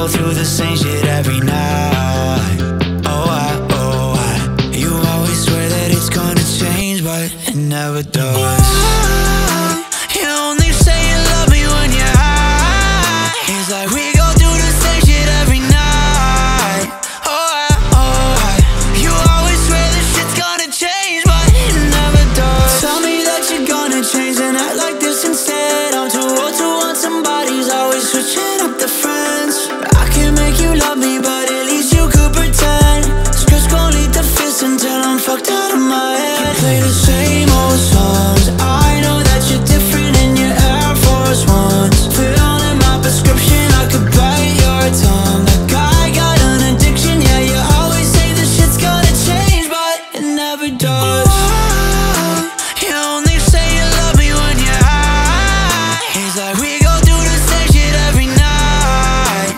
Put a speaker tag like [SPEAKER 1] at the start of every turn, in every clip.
[SPEAKER 1] go through the same shit every night. You always swear that it's gonna change, but it never does. You only say you love me when you're high. It's like we go through the same shit every night. You always swear this shit's gonna change, but it never does. Tell me that you're gonna change and act like this instead. I'm too old to want somebody's always switching up the friends. I can make you love me, but at least you could pretend. Scripts gon' lead the fist until I'm fucked out of my head. You play the same old songs. I know that you're different in your Air Force Ones. Put on in my prescription, I could bite your tongue. That guy got an addiction, yeah, you always say this shit's gonna change, but it never does. You only say you love me when you're high. It's like we go through the same shit every night.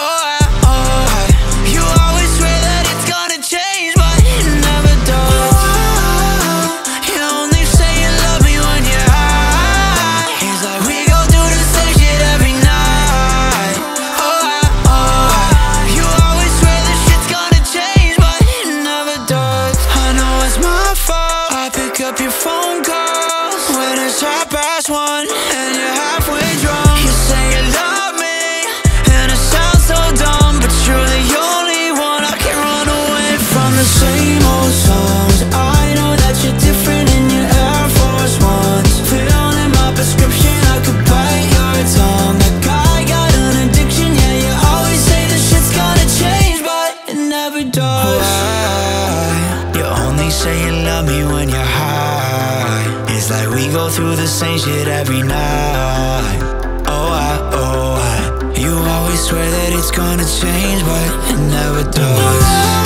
[SPEAKER 1] You always swear that it's gonna change, but it never does. You only say you love me when you're high. It's like we go through the same shit every night. You always swear this shit's gonna change, but it never does. I know it's my fault. I pick up your phone calls when it's 1:30 and you're halfway drunk. You say you love me and it sounds so dumb, but you're the only one I can run away from. The same old songs. I know that you're different in your Air Force Ones. Put on in my prescription, I could bite your tongue. That guy got an addiction, yeah, you always say this shit's gonna change, but it never does. You only say you love me when you're high. It's like we go through the same shit every night. You always swear that it's gonna change, but it never does.